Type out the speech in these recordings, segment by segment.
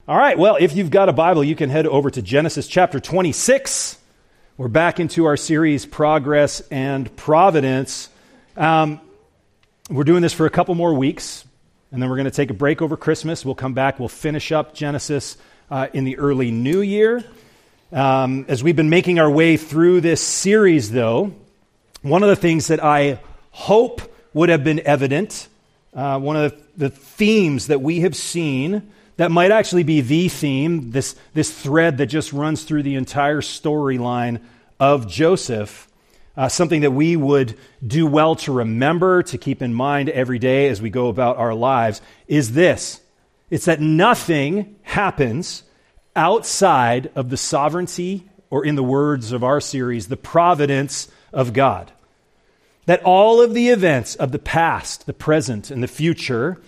All right, well, if you've got a Bible, you can head over to Genesis chapter 26. We're back into our series, Progress and Providence. We're doing this for a couple more weeks, and then we're going to take a break over Christmas. We'll come back, we'll finish up Genesis in the early new year. As we've been making our way through this series, though, one of the things that I hope would have been evident, one of the themes that we have seen that might actually be the theme, this thread that just runs through the entire storyline of Joseph, something that we would do well to remember, to keep in mind every day as we go about our lives, is this. It's that nothing happens outside of the sovereignty, or in the words of our series, the providence of God. That all of the events of the past, the present, and the future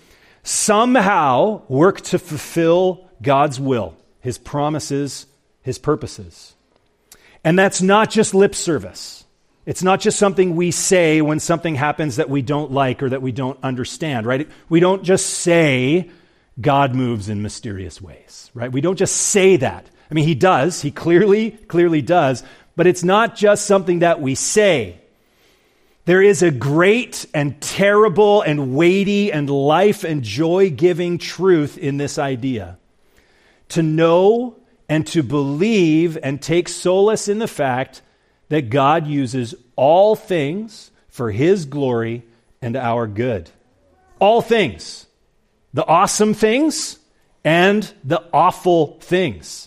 somehow work to fulfill God's will, His promises, His purposes. And that's not just lip service. It's not just something we say when something happens that we don't like or that we don't understand, right? We don't just say God moves in mysterious ways, right? We don't just say that. I mean, He does. He clearly does. But it's not just something that we say. There is a great and terrible and weighty and life and joy-giving truth in this idea. To know and to believe and take solace in the fact that God uses all things for His glory and our good. All things. The awesome things and the awful things.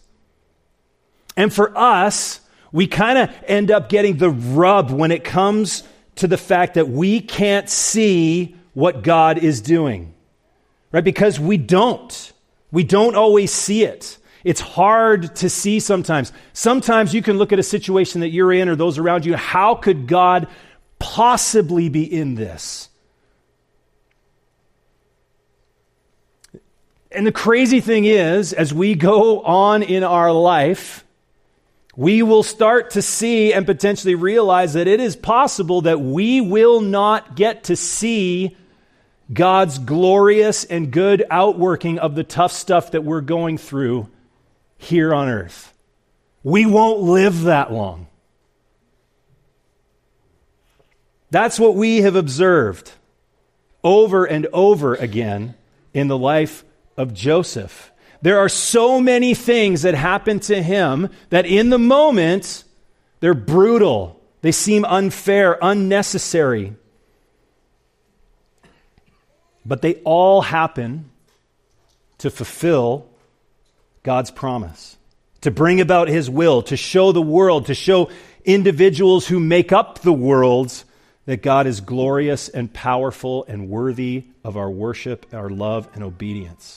And for us, we kind of end up getting the rub when it comes to the fact that we can't see what God is doing, right? Because we don't always see it. It's hard to see sometimes. Sometimes you can look at a situation that you're in or those around you. How could God possibly be in this? And the crazy thing is, as we go on in our life, we will start to see and potentially realize that it is possible that we will not get to see God's glorious and good outworking of the tough stuff that we're going through here on earth. We won't live that long. That's what we have observed over and over again in the life of Joseph. There are so many things that happen to him that in the moment, they're brutal. They seem unfair, unnecessary. But they all happen to fulfill God's promise, to bring about His will, to show the world, to show individuals who make up the world that God is glorious and powerful and worthy of our worship, our love, and obedience.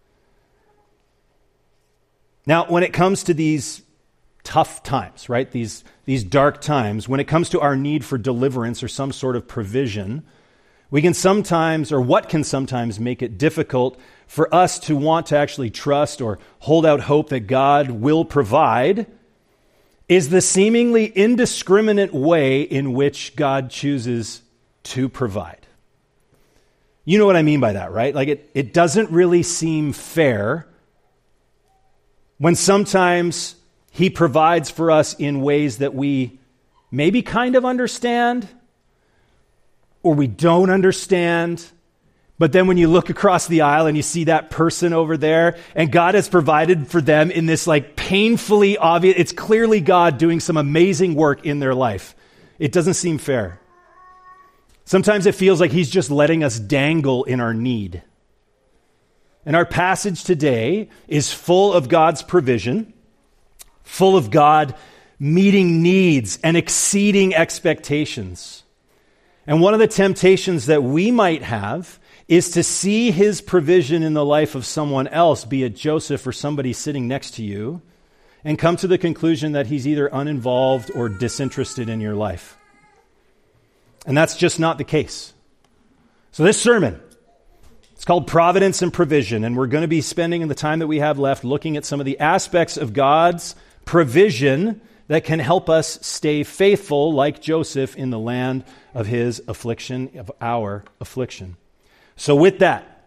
Now, when it comes to these tough times, right, these dark times, when it comes to our need for deliverance or some sort of provision, we can sometimes, or what can sometimes make it difficult for us to want to actually trust or hold out hope that God will provide is the seemingly indiscriminate way in which God chooses to provide. You know what I mean by that, right? Like it doesn't really seem fair when sometimes He provides for us in ways that we maybe kind of understand or we don't understand. But then when you look across the aisle and you see that person over there and God has provided for them in this like painfully obvious, it's clearly God doing some amazing work in their life. It doesn't seem fair. Sometimes it feels like He's just letting us dangle in our need. And our passage today is full of God's provision, full of God meeting needs and exceeding expectations. And one of the temptations that we might have is to see His provision in the life of someone else, be it Joseph or somebody sitting next to you, and come to the conclusion that He's either uninvolved or disinterested in your life. And that's just not the case. So this sermon, it's called Providence and Provision, and we're going to be spending in the time that we have left looking at some of the aspects of God's provision that can help us stay faithful like Joseph in the land of his affliction, of our affliction. So with that,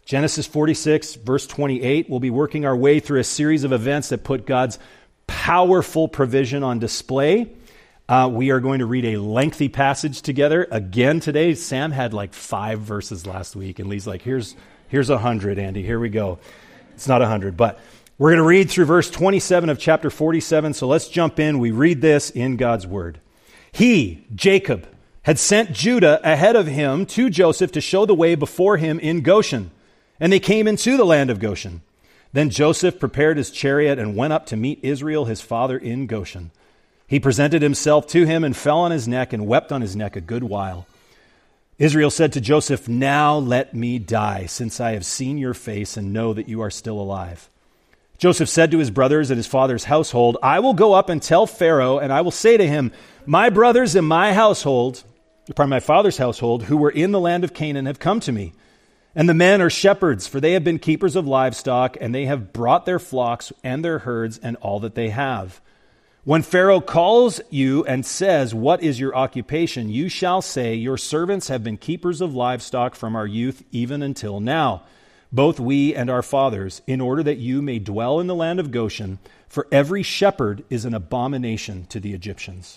Genesis 46, verse 28, we'll be working our way through a series of events that put God's powerful provision on display. We are going to read a lengthy passage together again today. Sam had like 5 verses last week, and Lee's like, here's 100, Andy. Here we go. It's not 100, but we're going to read through verse 27 of chapter 47, so let's jump in. We read this in God's word. He, Jacob, had sent Judah ahead of him to Joseph to show the way before him in Goshen. And they came into the land of Goshen. Then Joseph prepared his chariot and went up to meet Israel, his father, in Goshen. He presented himself to him and fell on his neck and wept on his neck a good while. Israel said to Joseph, "Now let me die, since I have seen your face and know that you are still alive." Joseph said to his brothers and his father's household, "I will go up and tell Pharaoh, and I will say to him, my brothers and my father's household, who were in the land of Canaan, have come to me. And the men are shepherds, for they have been keepers of livestock, and they have brought their flocks and their herds and all that they have. When Pharaoh calls you and says, 'What is your occupation?' you shall say, 'Your servants have been keepers of livestock from our youth even until now, both we and our fathers, in order that you may dwell in the land of Goshen, for every shepherd is an abomination to the Egyptians.'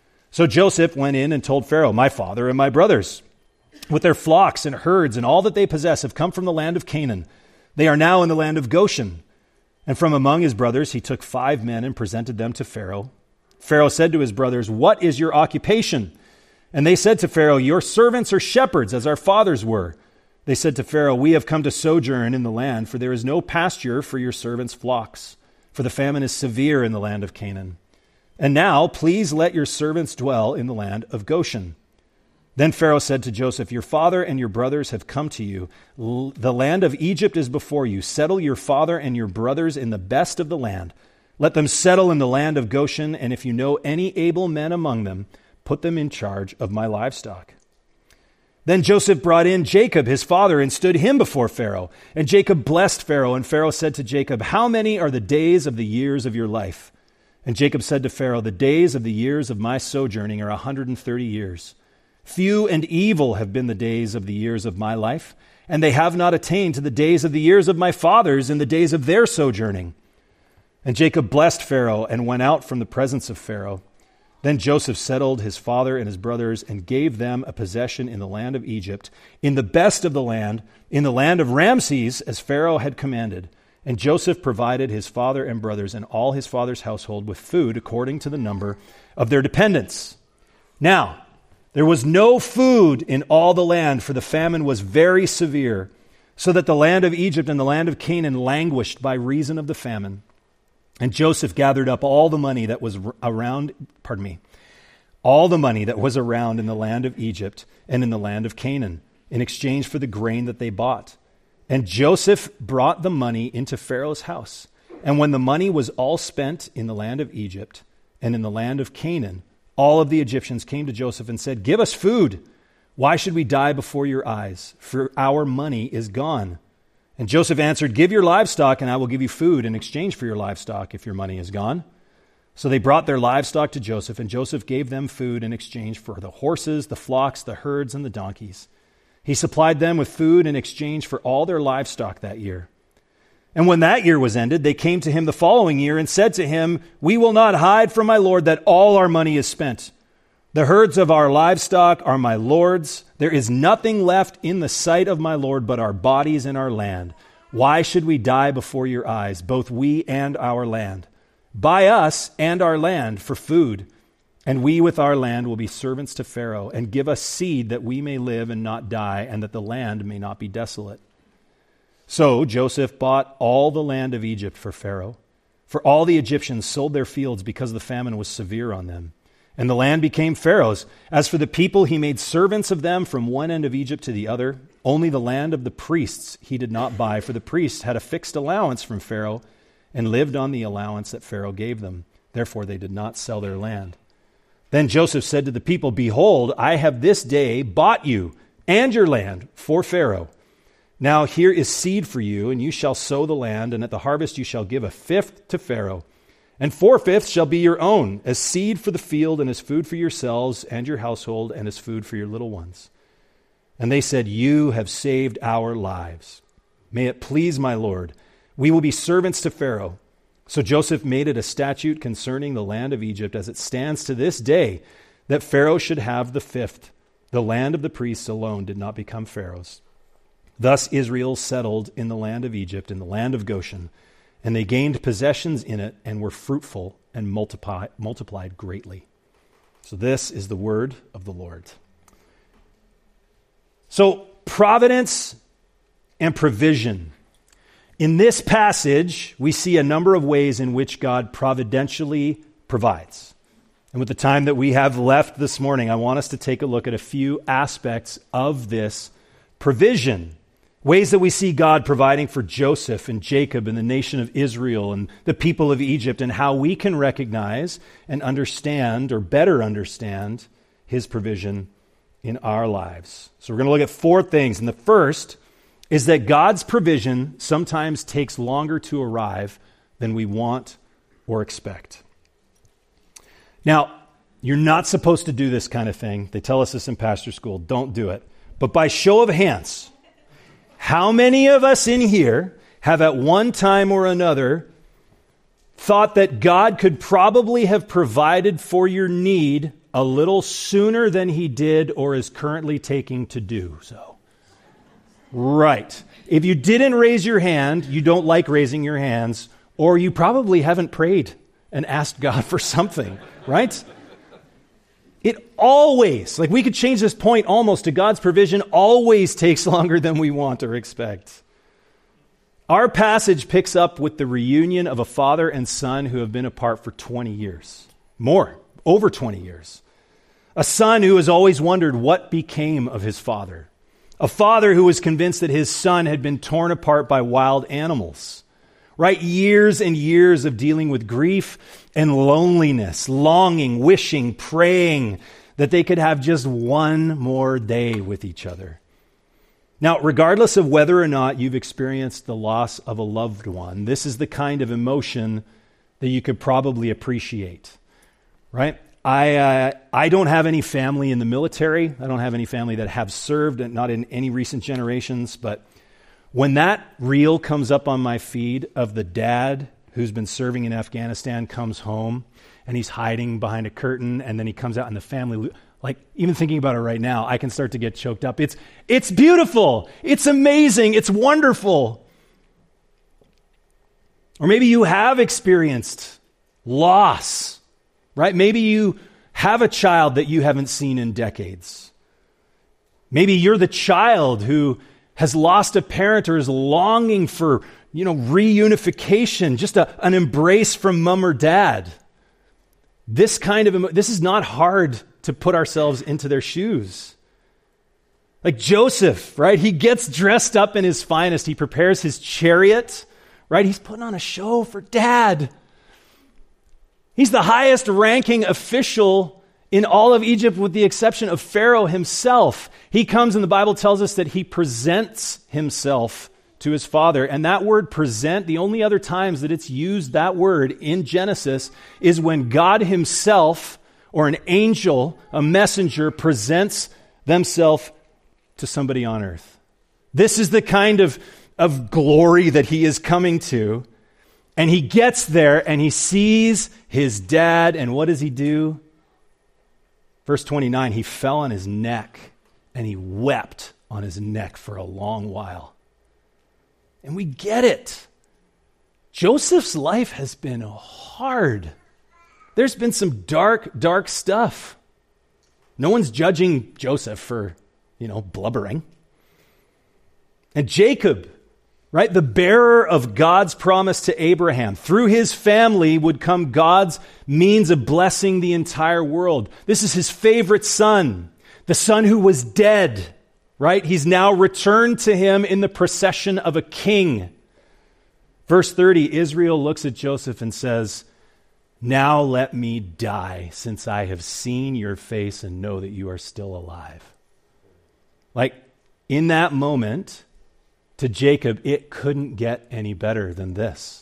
So Joseph went in and told Pharaoh, 'My father and my brothers, with their flocks and herds and all that they possess, have come from the land of Canaan. They are now in the land of Goshen.' And from among his brothers he took 5 men and presented them to Pharaoh. Pharaoh said to his brothers, 'What is your occupation?' And they said to Pharaoh, 'Your servants are shepherds, as our fathers were.' They said to Pharaoh, 'We have come to sojourn in the land, for there is no pasture for your servants' flocks, for the famine is severe in the land of Canaan. And now, please let your servants dwell in the land of Goshen.' Then Pharaoh said to Joseph, 'Your father and your brothers have come to you. The land of Egypt is before you. Settle your father and your brothers in the best of the land. Let them settle in the land of Goshen, and if you know any able men among them, put them in charge of my livestock.' Then Joseph brought in Jacob, his father, and stood him before Pharaoh. And Jacob blessed Pharaoh, and Pharaoh said to Jacob, 'How many are the days of the years of your life?' And Jacob said to Pharaoh, 'The days of the years of my sojourning are 130 years. Few and evil have been the days of the years of my life, and they have not attained to the days of the years of my fathers in the days of their sojourning.' And Jacob blessed Pharaoh and went out from the presence of Pharaoh. Then Joseph settled his father and his brothers and gave them a possession in the land of Egypt, in the best of the land, in the land of Ramses, as Pharaoh had commanded. And Joseph provided his father and brothers and all his father's household with food according to the number of their dependents. Now, there was no food in all the land, for the famine was very severe, so that the land of Egypt and the land of Canaan languished by reason of the famine. And Joseph gathered up all the money that was around in the land of Egypt and in the land of Canaan, in exchange for the grain that they bought. And Joseph brought the money into Pharaoh's house. And when the money was all spent in the land of Egypt and in the land of Canaan, all of the Egyptians came to Joseph and said, 'Give us food. Why should we die before your eyes? For our money is gone.' And Joseph answered, 'Give your livestock, and I will give you food in exchange for your livestock if your money is gone.' So they brought their livestock to Joseph, and Joseph gave them food in exchange for the horses, the flocks, the herds, and the donkeys. He supplied them with food in exchange for all their livestock that year. And when that year was ended, they came to him the following year and said to him, 'We will not hide from my lord that all our money is spent. The herds of our livestock are my lord's. There is nothing left in the sight of my lord but our bodies and our land. Why should we die before your eyes, both we and our land? Buy us and our land for food, and we with our land will be servants to Pharaoh, and give us seed that we may live and not die, and that the land may not be desolate.' So Joseph bought all the land of Egypt for Pharaoh, for all the Egyptians sold their fields because the famine was severe on them. And the land became Pharaoh's. As for the people, he made servants of them from one end of Egypt to the other. Only the land of the priests he did not buy, for the priests had a fixed allowance from Pharaoh and lived on the allowance that Pharaoh gave them. Therefore they did not sell their land. Then Joseph said to the people, 'Behold, I have this day bought you and your land for Pharaoh. Now here is seed for you, and you shall sow the land, and at the harvest you shall give 1/5 to Pharaoh. And 4/5 shall be your own, as seed for the field, and as food for yourselves and your household, and as food for your little ones.' And they said, 'You have saved our lives. May it please my Lord. We will be servants to Pharaoh." So Joseph made it a statute concerning the land of Egypt, as it stands to this day, that Pharaoh should have the fifth. The land of the priests alone did not become Pharaoh's. Thus Israel settled in the land of Egypt, in the land of Goshen, and they gained possessions in it and were fruitful and multiplied greatly. So this is the word of the Lord. So providence and provision. In this passage, we see a number of ways in which God providentially provides. And with the time that we have left this morning, I want us to take a look at a few aspects of this provision. Ways that we see God providing for Joseph and Jacob and the nation of Israel and the people of Egypt, and how we can recognize and understand, or better understand, his provision in our lives. So we're going to look at four things. And the first is that God's provision sometimes takes longer to arrive than we want or expect. Now, you're not supposed to do this kind of thing. They tell us this in pastor school. Don't do it. But by show of hands, how many of us in here have at one time or another thought that God could probably have provided for your need a little sooner than he did or is currently taking to do so? Right. If you didn't raise your hand, you don't like raising your hands, or you probably haven't prayed and asked God for something, right? It always, like we could change this point almost to God's provision always takes longer than we want or expect. Our passage picks up with the reunion of a father and son who have been apart for 20 years. More, over 20 years. A son who has always wondered what became of his father. A father who was convinced that his son had been torn apart by wild animals. Right? Years and years of dealing with grief and loneliness, longing, wishing, praying that they could have just one more day with each other. Now, regardless of whether or not you've experienced the loss of a loved one, this is the kind of emotion that you could probably appreciate, right? I don't have any family in the military. I don't have any family that have served, not in any recent generations. But when that reel comes up on my feed of the dad who's been serving in Afghanistan comes home and he's hiding behind a curtain, and then he comes out and the family, like even thinking about it right now, I can start to get choked up. It's beautiful. It's amazing. It's wonderful. Or maybe you have experienced loss. Right? Maybe you have a child that you haven't seen in decades. Maybe you're the child who has lost a parent or is longing for, reunification, just an embrace from mom or dad. This is not hard to put ourselves into their shoes. Like Joseph, right? He gets dressed up in his finest. He prepares his chariot, right? He's putting on a show for dad. He's the highest ranking official in all of Egypt with the exception of Pharaoh himself. He comes and the Bible tells us that he presents himself to his father. And that word present, the only other times that it's used, that word in Genesis, is when God himself or an angel, a messenger, presents themselves to somebody on earth. This is the kind of glory that he is coming to. And he gets there and he sees his dad, and what does he do? Verse 29, he fell on his neck and he wept on his neck for a long while. And we get it. Joseph's life has been hard. There's been some dark, dark stuff. No one's judging Joseph for, blubbering. And Jacob, right, the bearer of God's promise to Abraham. Through his family would come God's means of blessing the entire world. This is his favorite son, the son who was dead, right? He's now returned to him in the procession of a king. Verse 30, Israel looks at Joseph and says, "Now let me die, since I have seen your face and know that you are still alive." Like, in that moment, to Jacob, it couldn't get any better than this.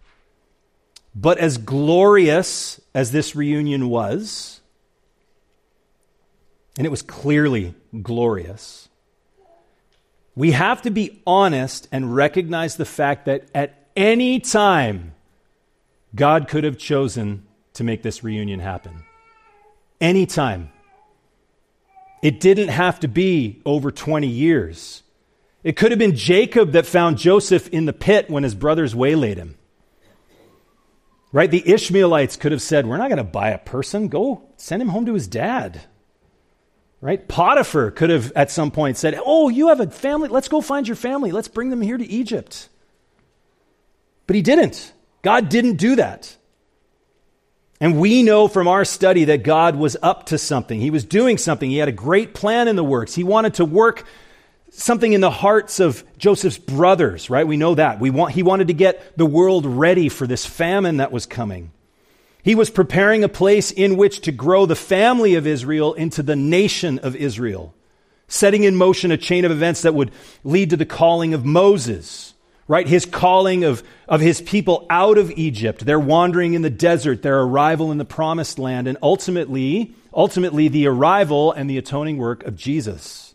But as glorious as this reunion was, and it was clearly glorious, we have to be honest and recognize the fact that at any time, God could have chosen to make this reunion happen. Any time. It didn't have to be over 20 years. It could have been Jacob that found Joseph in the pit when his brothers waylaid him. Right? The Ishmaelites could have said, we're not going to buy a person. Go send him home to his dad. Right? Potiphar could have at some point said, oh, you have a family. Let's go find your family. Let's bring them here to Egypt. But he didn't. God didn't do that. And we know from our study that God was up to something. He was doing something. He had a great plan in the works. He wanted to work something in the hearts of Joseph's brothers, right? We know that. He wanted to get the world ready for this famine that was coming. He was preparing a place in which to grow the family of Israel into the nation of Israel, setting in motion a chain of events that would lead to the calling of Moses, right? His calling of his people out of Egypt, their wandering in the desert, their arrival in the promised land, and ultimately the arrival and the atoning work of Jesus.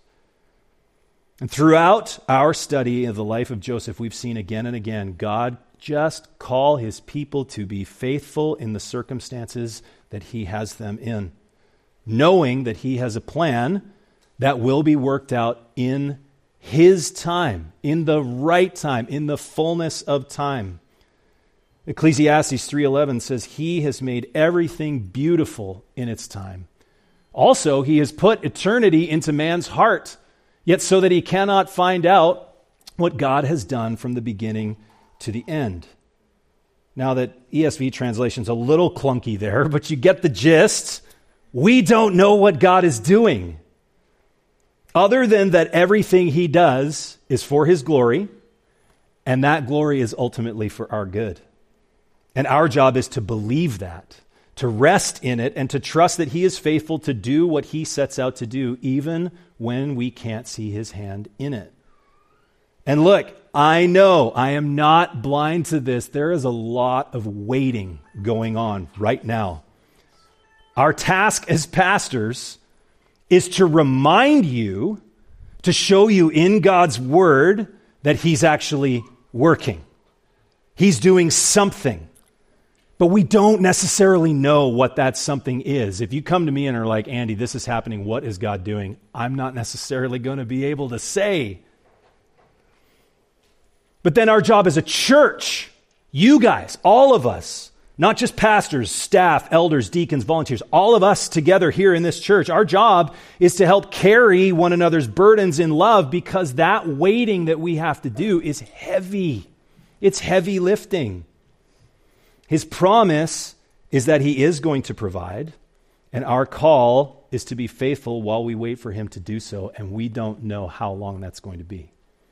And throughout our study of the life of Joseph, we've seen again and again, God just call his people to be faithful in the circumstances that he has them in, knowing that he has a plan that will be worked out in his time, in the right time, in the fullness of time. Ecclesiastes 3:11 says, he has made everything beautiful in its time. Also, he has put eternity into man's heart, yet so that he cannot find out what God has done from the beginning to the end. Now that ESV translation's a little clunky there, but you get the gist. We don't know what God is doing, other than that everything he does is for his glory, and that glory is ultimately for our good. And our job is to believe that, to rest in it, and to trust that he is faithful to do what he sets out to do, even when we can't see his hand in it. And look, I know I am not blind to this. There is a lot of waiting going on right now. Our task as pastors is to remind you, to show you in God's word that he's actually working. He's doing something. But we don't necessarily know what that something is. If you come to me and are like, Andy, this is happening, what is God doing? I'm not necessarily going to be able to say. But then our job as a church, you guys, all of us, not just pastors, staff, elders, deacons, volunteers, all of us together here in this church, our job is to help carry one another's burdens in love, because that waiting that we have to do is heavy. It's heavy lifting. His promise is that he is going to provide, and our call is to be faithful while we wait for him to do so, and we don't know how long that's going to be.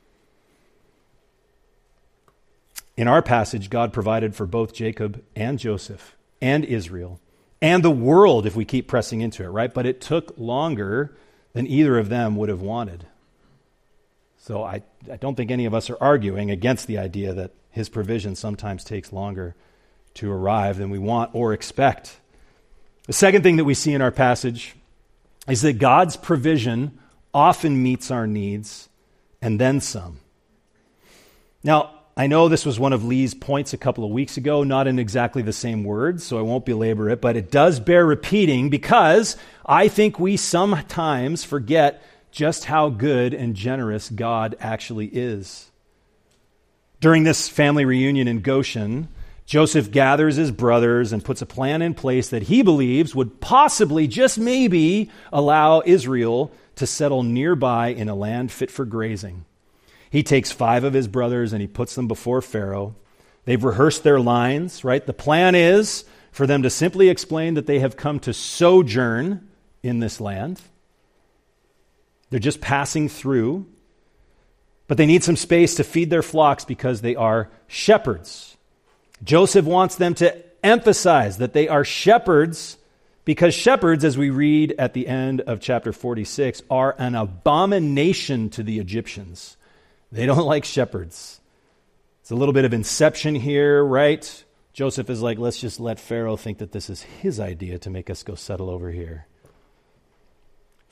In our passage, God provided for both Jacob and Joseph and Israel and the world if we keep pressing into it, right? But it took longer than either of them would have wanted. So I don't think any of us are arguing against the idea that his provision sometimes takes longer to arrive than we want or expect. The second thing that we see in our passage is that God's provision often meets our needs and then some. Now, I know this was one of Lee's points a couple of weeks ago, not in exactly the same words, so I won't belabor it, but it does bear repeating, because I think we sometimes forget just how good and generous God actually is. During this family reunion in Goshen, Joseph gathers his brothers and puts a plan in place that he believes would possibly, just maybe, allow Israel to settle nearby in a land fit for grazing. He takes 5 of his brothers and he puts them before Pharaoh. They've rehearsed their lines, right? The plan is for them to simply explain that they have come to sojourn in this land. They're just passing through, but they need some space to feed their flocks because they are shepherds. Joseph wants them to emphasize that they are shepherds, because shepherds, as we read at the end of chapter 46, are an abomination to the Egyptians. They don't like shepherds. It's a little bit of inception here, right? Joseph is like, let's just let Pharaoh think that this is his idea to make us go settle over here.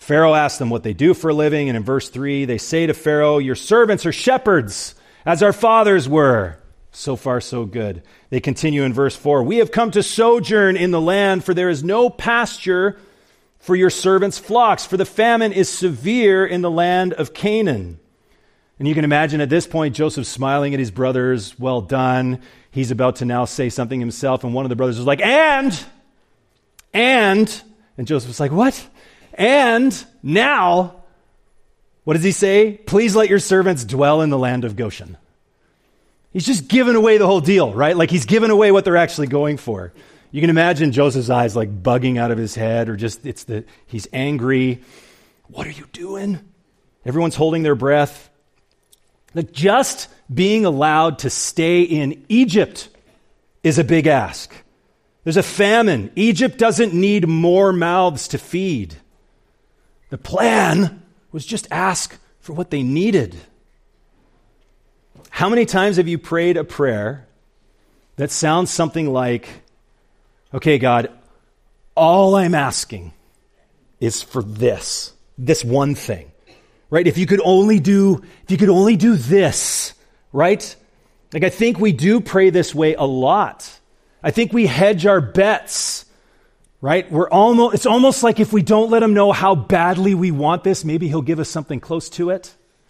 Pharaoh asks them what they do for a living, and in verse 3, they say to Pharaoh, "Your servants are shepherds, as our fathers were." So far, so good. They continue in verse 4, "We have come to sojourn in the land, for there is no pasture for your servants' flocks, for the famine is severe in the land of Canaan." And you can imagine at this point, Joseph smiling at his brothers. Well done. He's about to now say something himself, and one of the brothers is like, and Joseph's like, what? And now, what does he say? "Please let your servants dwell in the land of Goshen." He's just giving away the whole deal, right? Like he's giving away what they're actually going for. You can imagine Joseph's eyes like bugging out of his head, or just he's angry. What are you doing? Everyone's holding their breath. Like just being allowed to stay in Egypt is a big ask. There's a famine. Egypt doesn't need more mouths to feed. The plan was just ask for what they needed. How many times have you prayed a prayer that sounds something like, "Okay, God, all I'm asking is for this one thing," right? If you could only do this, right? Like I think we do pray this way a lot. I think we hedge our bets, right? It's almost like if we don't let him know how badly we want this, maybe he'll give us something close to it.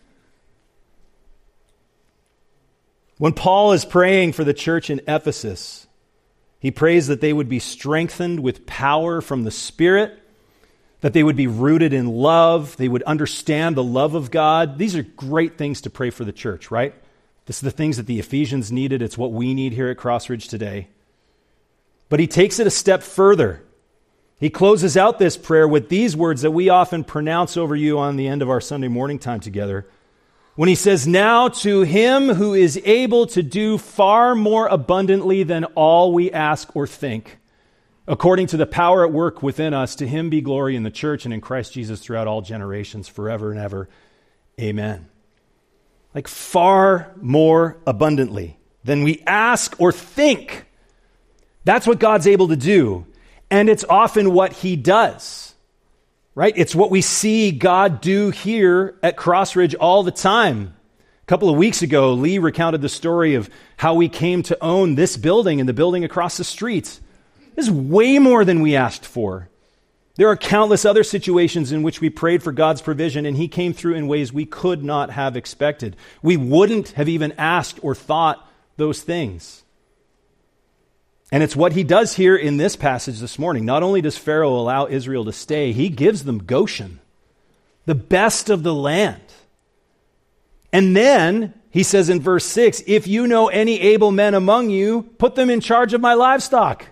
When Paul is praying for the church in Ephesus, he prays that they would be strengthened with power from the Spirit, that they would be rooted in love, they would understand the love of God. These are great things to pray for the church, right? This is the things that the Ephesians needed. It's what we need here at Crossridge today. But he takes it a step further. He closes out this prayer with these words that we often pronounce over you on the end of our Sunday morning time together. When he says, "Now to him who is able to do far more abundantly than all we ask or think, according to the power at work within us, to him be glory in the church and in Christ Jesus throughout all generations, forever and ever. Amen." Like far more abundantly than we ask or think. That's what God's able to do. And it's often what he does. Right? It's what we see God do here at Crossridge all the time. A couple of weeks ago, Lee recounted the story of how we came to own this building and the building across the street. This is way more than we asked for. There are countless other situations in which we prayed for God's provision, and he came through in ways we could not have expected. We wouldn't have even asked or thought those things. And it's what he does here in this passage this morning. Not only does Pharaoh allow Israel to stay, he gives them Goshen, the best of the land. And then he says in verse 6, "If you know any able men among you, put them in charge of my livestock."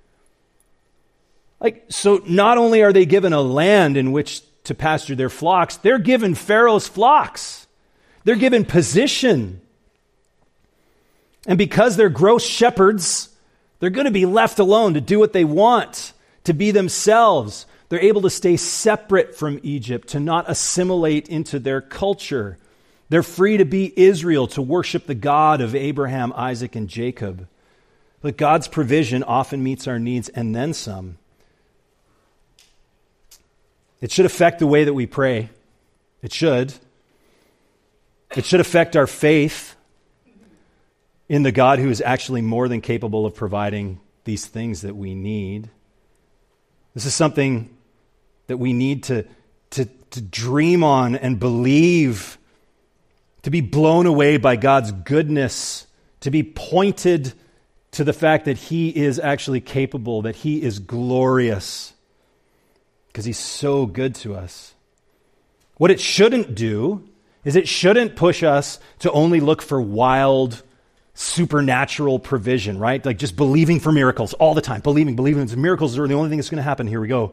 So not only are they given a land in which to pasture their flocks, they're given Pharaoh's flocks. They're given position. And because they're gross shepherds, they're going to be left alone to do what they want, to be themselves. They're able to stay separate from Egypt, to not assimilate into their culture. They're free to be Israel, to worship the God of Abraham, Isaac, and Jacob. But God's provision often meets our needs and then some. It should affect the way that we pray. It should. It should affect our faith in the God who is actually more than capable of providing these things that we need. This is something that we need to dream on and believe, to be blown away by God's goodness, to be pointed to the fact that he is actually capable, that he is glorious, because he's so good to us. What it shouldn't do is it shouldn't push us to only look for wild, supernatural provision, right? Like just believing for miracles all the time. Believing. Miracles are the only thing that's going to happen. Here we go.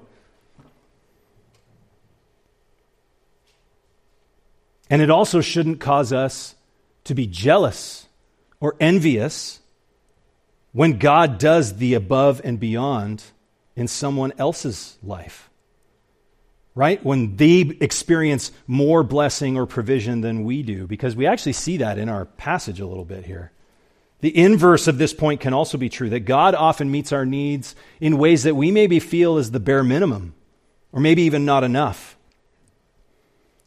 And it also shouldn't cause us to be jealous or envious when God does the above and beyond in someone else's life. Right? When they experience more blessing or provision than we do, because we actually see that in our passage a little bit here. The inverse of this point can also be true, that God often meets our needs in ways that we maybe feel is the bare minimum, or maybe even not enough.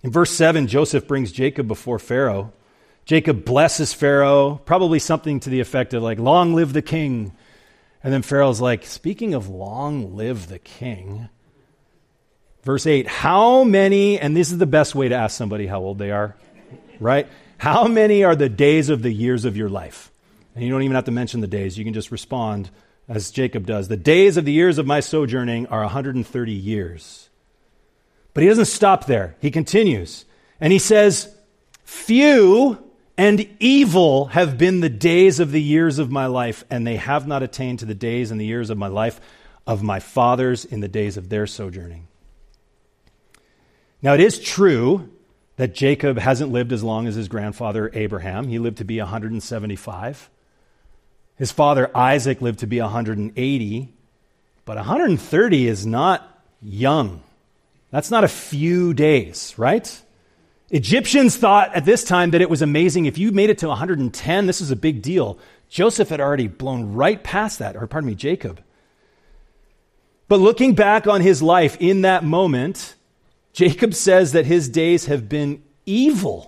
In verse 7, Joseph brings Jacob before Pharaoh. Jacob blesses Pharaoh, probably something to the effect of like, long live the king. And then Pharaoh's like, speaking of long live the king. Verse 8, how many, and this is the best way to ask somebody how old they are, right? How many are the days of the years of your life? And you don't even have to mention the days. You can just respond as Jacob does. The days of the years of my sojourning are 130 years. But he doesn't stop there. He continues. And he says, few and evil have been the days of the years of my life, and they have not attained to the days and the years of my life of my fathers in the days of their sojourning. Now, it is true that Jacob hasn't lived as long as his grandfather Abraham. He lived to be 175. His father Isaac lived to be 180. But 130 is not young. That's not a few days, right? Egyptians thought at this time that it was amazing. If you made it to 110, this is a big deal. Joseph had already blown right past that, or pardon me, Jacob. But looking back on his life in that moment, Jacob says that his days have been evil.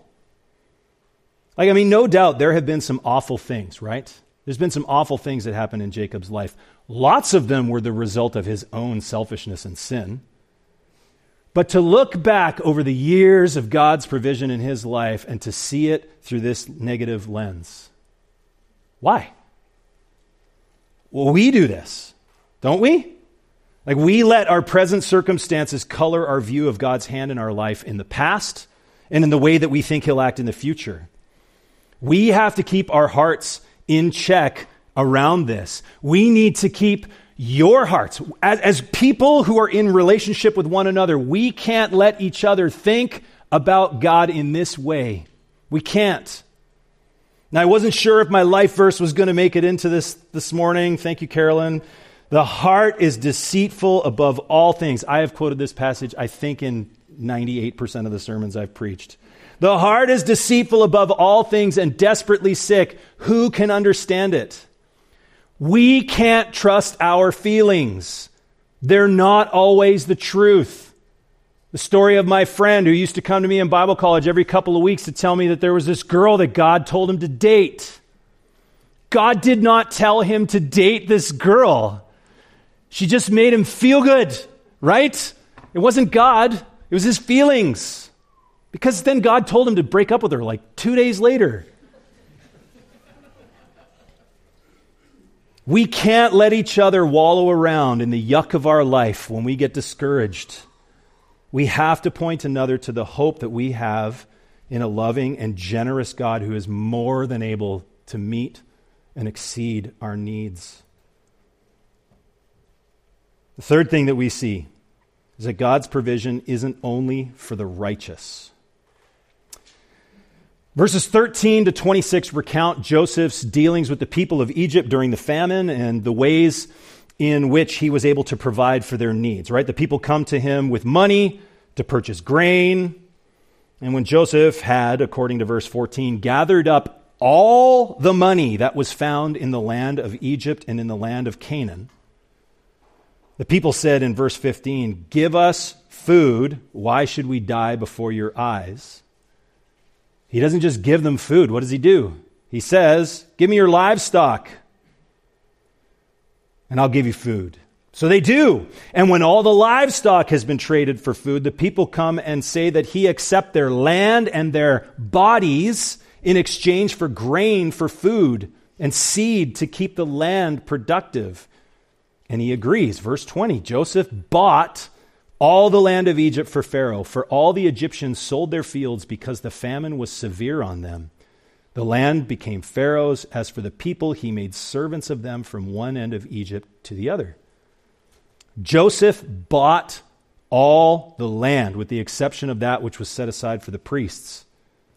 No doubt there have been some awful things, right? There's been some awful things that happened in Jacob's life. Lots of them were the result of his own selfishness and sin. But to look back over the years of God's provision in his life and to see it through this negative lens. Why? Well, we do this, don't we? We let our present circumstances color our view of God's hand in our life in the past and in the way that we think he'll act in the future. We have to keep our hearts in check around this. We need to keep your hearts. As people who are in relationship with one another, we can't let each other think about God in this way. We can't. Now, I wasn't sure if my life verse was going to make it into this morning. Thank you, Carolyn. The heart is deceitful above all things. I have quoted this passage, I think, in 98% of the sermons I've preached. The heart is deceitful above all things and desperately sick. Who can understand it? We can't trust our feelings. They're not always the truth. The story of my friend who used to come to me in Bible college every couple of weeks to tell me that there was this girl that God told him to date. God did not tell him to date this girl. She just made him feel good, right? It wasn't God. It was his feelings. Because then God told him to break up with her like 2 days later. We can't let each other wallow around in the yuck of our life when we get discouraged. We have to point another to the hope that we have in a loving and generous God who is more than able to meet and exceed our needs. The third thing that we see is that God's provision isn't only for the righteous. Verses 13 to 26 recount Joseph's dealings with the people of Egypt during the famine and the ways in which he was able to provide for their needs, right? The people come to him with money to purchase grain. And when Joseph had, according to verse 14, gathered up all the money that was found in the land of Egypt and in the land of Canaan, the people said in verse 15, "Give us food. Why should we die before your eyes?" He doesn't just give them food. What does he do? He says, "Give me your livestock, and I'll give you food." So they do. And when all the livestock has been traded for food, the people come and say that he accept their land and their bodies in exchange for grain for food and seed to keep the land productive. And he agrees. Verse 20, Joseph bought all the land of Egypt for Pharaoh, for all the Egyptians sold their fields because the famine was severe on them. The land became Pharaoh's. As for the people, he made servants of them from one end of Egypt to the other. Joseph bought all the land, with the exception of that which was set aside for the priests.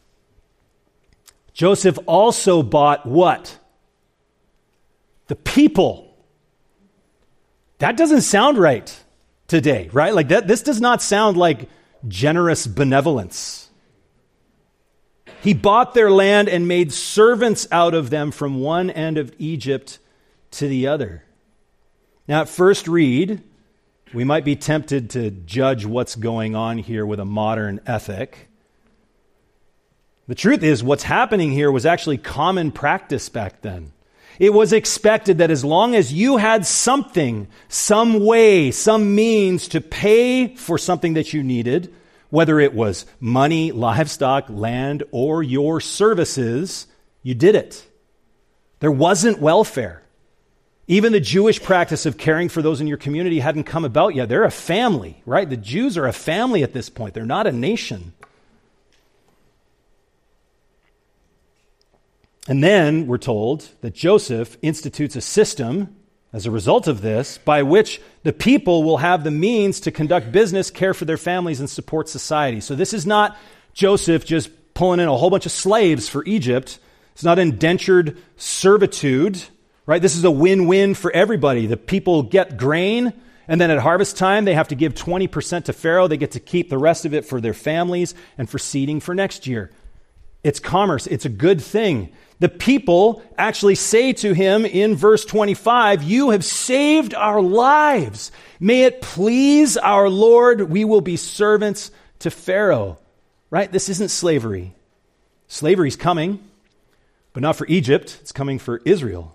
Joseph also bought what? The people. That doesn't sound right today, right? Like that. This does not sound like generous benevolence. He bought their land and made servants out of them from one end of Egypt to the other. Now, at first read, we might be tempted to judge what's going on here with a modern ethic. The truth is, what's happening here was actually common practice back then. It was expected that as long as you had something, some way, some means to pay for something that you needed, whether it was money, livestock, land, or your services, you did it. There wasn't welfare. Even the Jewish practice of caring for those in your community hadn't come about yet. They're a family, right? The Jews are a family at this point. They're not a nation. And then we're told that Joseph institutes a system as a result of this by which the people will have the means to conduct business, care for their families, and support society. So this is not Joseph just pulling in a whole bunch of slaves for Egypt. It's not indentured servitude, right? This is a win-win for everybody. The people get grain, and then at harvest time, they have to give 20% to Pharaoh. They get to keep the rest of it for their families and for seeding for next year. It's commerce. It's a good thing. The people actually say to him in verse 25, "You have saved our lives. May it please our Lord, we will be servants to Pharaoh." Right? This isn't slavery. Slavery's coming, but not for Egypt. It's coming for Israel.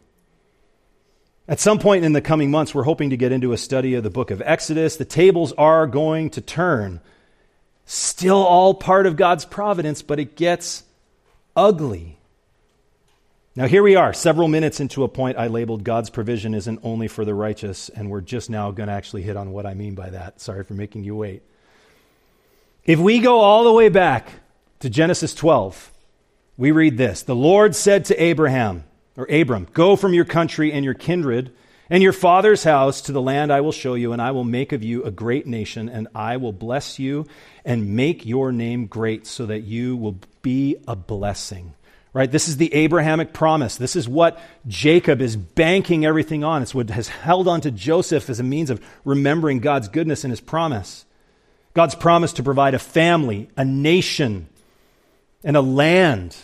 At some point in the coming months, we're hoping to get into a study of the book of Exodus. The tables are going to turn. Still all part of God's providence, but it gets ugly. Now here we are, several minutes into a point I labeled God's provision isn't only for the righteous, and we're just now going to actually hit on what I mean by that. Sorry for making you wait. If we go all the way back to Genesis 12, we read this. The Lord said to Abram, "Go from your country and your kindred and your father's house to the land I will show you, and I will make of you a great nation, and I will bless you and make your name great so that you will be a blessing." Right? This is the Abrahamic promise. This is what Jacob is banking everything on. It's what has held on to Joseph as a means of remembering God's goodness and his promise. God's promise to provide a family, a nation, and a land.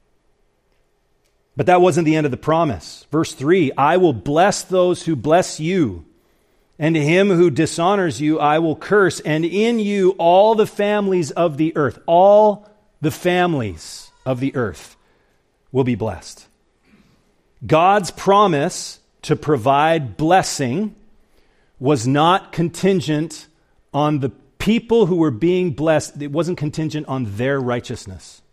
But that wasn't the end of the promise. Verse 3, "I will bless those who bless you, and him who dishonors you I will curse, and in you all the families of the earth," all the families of the earth will be blessed. God's promise to provide blessing was not contingent on the people who were being blessed. It wasn't contingent on their righteousness.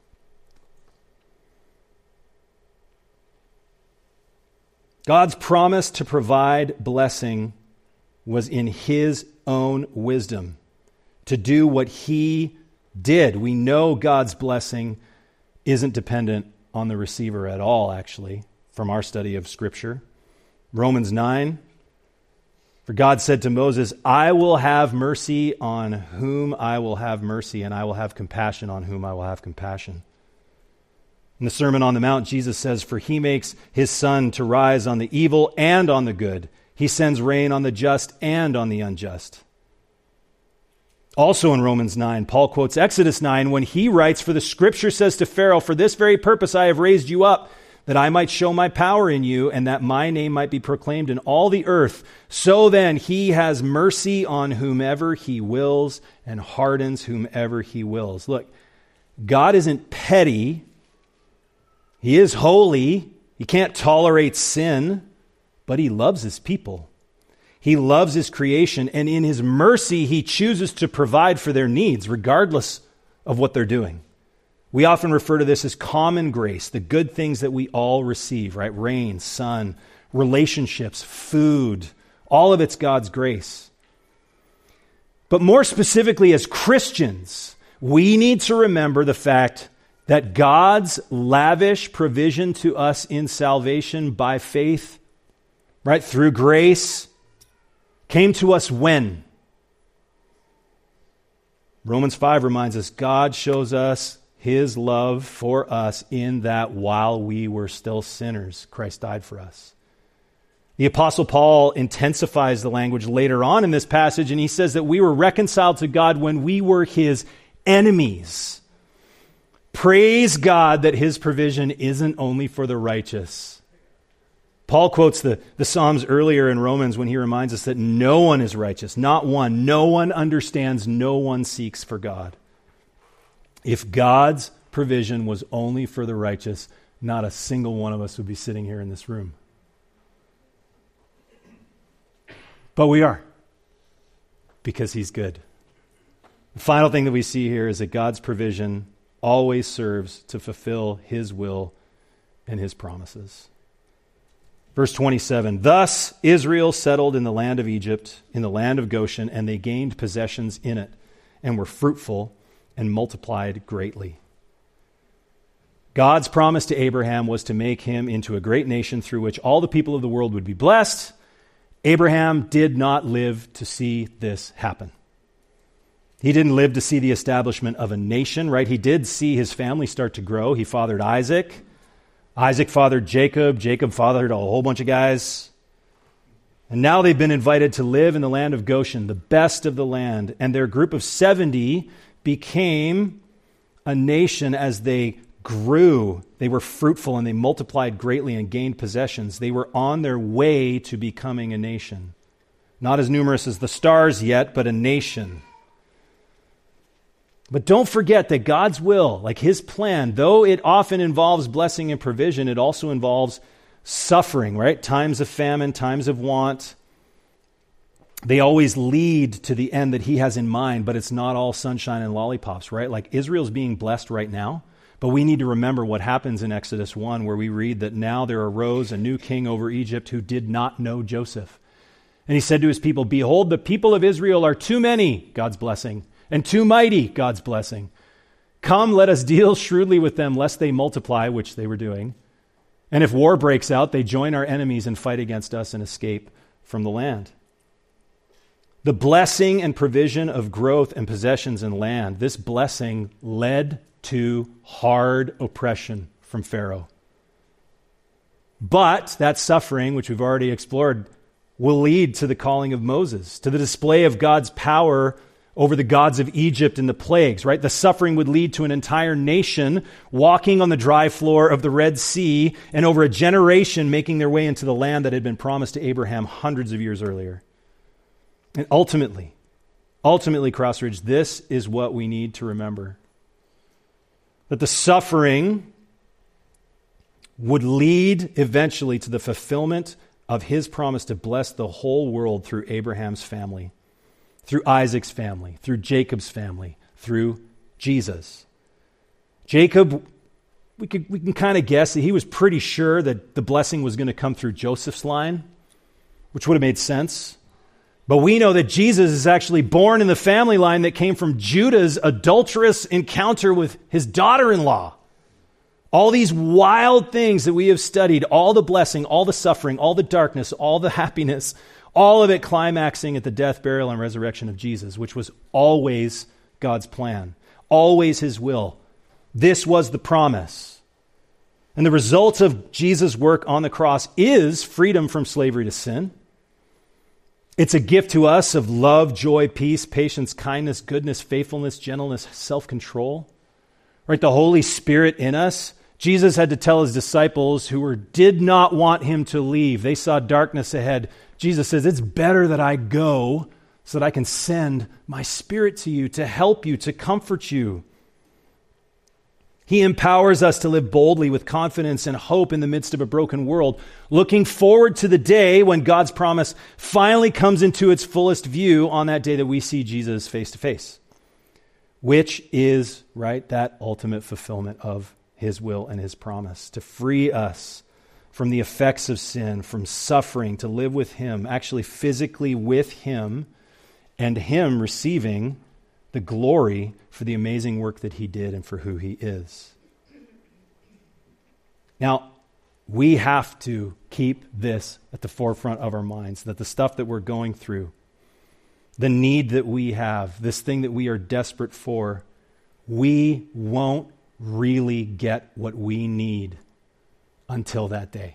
God's promise to provide blessing was in his own wisdom, to do what he did. We know God's blessing isn't dependent on the receiver at all, actually, from our study of Scripture. Romans 9, "For God said to Moses, I will have mercy on whom I will have mercy, and I will have compassion on whom I will have compassion." In the Sermon on the Mount, Jesus says, "For he makes his sun to rise on the evil and on the good. He sends rain on the just and on the unjust." Also in Romans 9, Paul quotes Exodus 9 when he writes, "For the Scripture says to Pharaoh, for this very purpose I have raised you up, that I might show my power in you, and that my name might be proclaimed in all the earth. So then he has mercy on whomever he wills and hardens whomever he wills." Look, God isn't petty. He is holy. He can't tolerate sin, but he loves his people. He loves his creation, and in his mercy, he chooses to provide for their needs, regardless of what they're doing. We often refer to this as common grace, the good things that we all receive, right? Rain, sun, relationships, food, all of it's God's grace. But more specifically, as Christians, we need to remember the fact that God's lavish provision to us in salvation by faith, right, through grace, came to us when? Romans 5 reminds us God shows us his love for us in that while we were still sinners, Christ died for us. The Apostle Paul intensifies the language later on in this passage, and he says that we were reconciled to God when we were his enemies. Praise God that his provision isn't only for the righteous. Paul quotes the Psalms earlier in Romans when he reminds us that no one is righteous, not one. No one understands, no one seeks for God. If God's provision was only for the righteous, not a single one of us would be sitting here in this room. But we are, because he's good. The final thing that we see here is that God's provision always serves to fulfill his will and his promises. Verse 27, thus Israel settled in the land of Egypt, in the land of Goshen, and they gained possessions in it, and were fruitful and multiplied greatly. God's promise to Abraham was to make him into a great nation through which all the people of the world would be blessed. Abraham did not live to see this happen. He didn't live to see the establishment of a nation, right? He did see his family start to grow. He fathered Isaac. Isaac fathered Jacob. Jacob fathered a whole bunch of guys. And now they've been invited to live in the land of Goshen, the best of the land. And their group of 70 became a nation as they grew. They were fruitful and they multiplied greatly and gained possessions. They were on their way to becoming a nation. Not as numerous as the stars yet, but a nation. But don't forget that God's will, like his plan, though it often involves blessing and provision, it also involves suffering, right? Times of famine, times of want. They always lead to the end that he has in mind, but it's not all sunshine and lollipops, right? Like Israel's being blessed right now, but we need to remember what happens in Exodus 1, where we read that now there arose a new king over Egypt who did not know Joseph. And he said to his people, behold, the people of Israel are too many, God's blessing, and too mighty, God's blessing. Come, let us deal shrewdly with them, lest they multiply, which they were doing. And if war breaks out, they join our enemies and fight against us and escape from the land. The blessing and provision of growth and possessions in land, this blessing led to hard oppression from Pharaoh. But that suffering, which we've already explored, will lead to the calling of Moses, to the display of God's power over the gods of Egypt and the plagues, right? The suffering would lead to an entire nation walking on the dry floor of the Red Sea and over a generation making their way into the land that had been promised to Abraham hundreds of years earlier. And ultimately, Crossridge, this is what we need to remember. That the suffering would lead eventually to the fulfillment of his promise to bless the whole world through Abraham's family, through Isaac's family, through Jacob's family, through Jesus. Jacob, we can kind of guess that he was pretty sure that the blessing was going to come through Joseph's line, which would have made sense. But we know that Jesus is actually born in the family line that came from Judah's adulterous encounter with his daughter-in-law. All these wild things that we have studied, all the blessing, all the suffering, all the darkness, all the happiness, all of it climaxing at the death, burial, and resurrection of Jesus, which was always God's plan, always his will. This was the promise. And the result of Jesus' work on the cross is freedom from slavery to sin. It's a gift to us of love, joy, peace, patience, kindness, goodness, faithfulness, gentleness, self-control. Right? The Holy Spirit in us. Jesus had to tell his disciples who did not want him to leave. They saw darkness ahead. Jesus says, it's better that I go so that I can send my Spirit to you to help you, to comfort you. He empowers us to live boldly with confidence and hope in the midst of a broken world, looking forward to the day when God's promise finally comes into its fullest view on that day that we see Jesus face to face, which is, right, that ultimate fulfillment of his will and his promise to free us from the effects of sin, from suffering, to live with him, actually physically with him, and him receiving the glory for the amazing work that he did and for who he is. Now, we have to keep this at the forefront of our minds, that the stuff that we're going through, the need that we have, this thing that we are desperate for, we won't really get what we need until that day.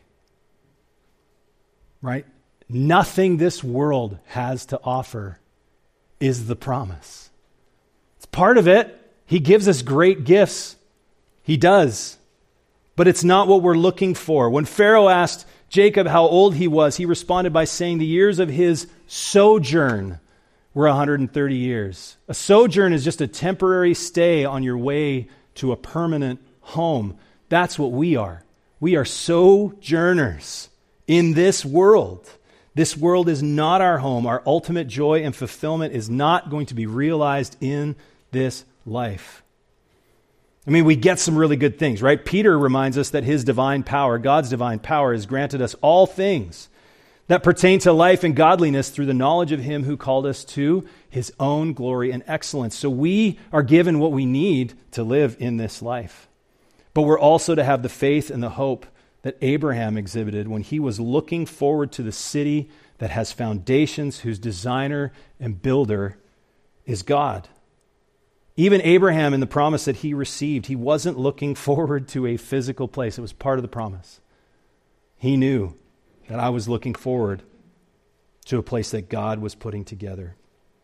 Right? Nothing this world has to offer is the promise. It's part of it. He gives us great gifts. He does. But it's not what we're looking for. When Pharaoh asked Jacob how old he was, he responded by saying the years of his sojourn were 130 years. A sojourn is just a temporary stay on your way to a permanent home. That's what we are. We are sojourners in this world. This world is not our home. Our ultimate joy and fulfillment is not going to be realized in this life. I mean, we get some really good things, right? Peter reminds us that his divine power, God's divine power, has granted us all things that pertain to life and godliness through the knowledge of him who called us to his own glory and excellence. So we are given what we need to live in this life. But we're also to have the faith and the hope that Abraham exhibited when he was looking forward to the city that has foundations, whose designer and builder is God. Even Abraham, in the promise that he received, he wasn't looking forward to a physical place. It was part of the promise. He knew that I was looking forward to a place that God was putting together.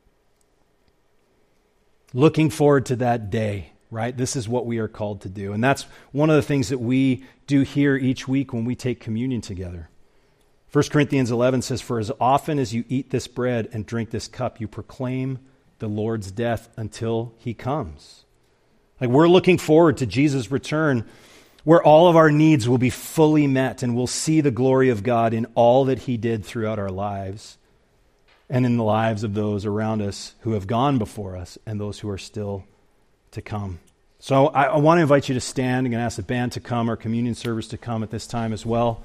Looking forward to that day, right? This is what we are called to do. And that's one of the things that we do here each week when we take communion together. 1 Corinthians 11 says, "For as often as you eat this bread and drink this cup, you proclaim the Lord's death until he comes." Like, we're looking forward to Jesus' return, where all of our needs will be fully met and we'll see the glory of God in all that he did throughout our lives and in the lives of those around us who have gone before us and those who are still to come. So I want to invite you to stand. I'm going to ask the band to come, our communion servers to come at this time as well.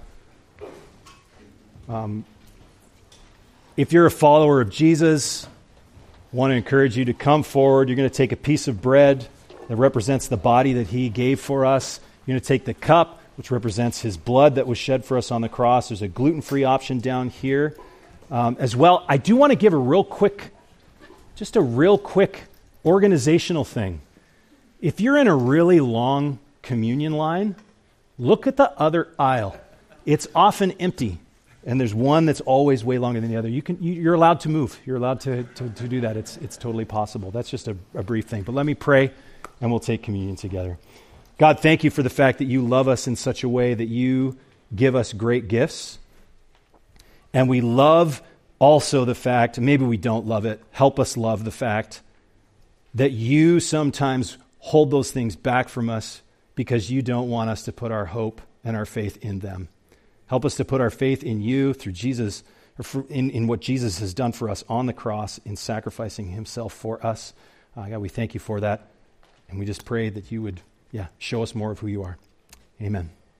If you're a follower of Jesus, I want to encourage you to come forward. You're going to take a piece of bread that represents the body that he gave for us. You're going to take the cup, which represents his blood that was shed for us on the cross. There's a gluten-free option down here as well. I do want to give a real quick organizational thing. If you're in a really long communion line, look at the other aisle. It's often empty. And there's one that's always way longer than the other. You're allowed to move. You're allowed to do that. It's totally possible. That's just a brief thing. But let me pray, and we'll take communion together. God, thank you for the fact that you love us in such a way that you give us great gifts. And we love also the fact, maybe we don't love it, help us love the fact that you sometimes hold those things back from us because you don't want us to put our hope and our faith in them. Help us to put our faith in you through Jesus, or in what Jesus has done for us on the cross in sacrificing himself for us. God, we thank you for that. And we just pray that you would, show us more of who you are. Amen.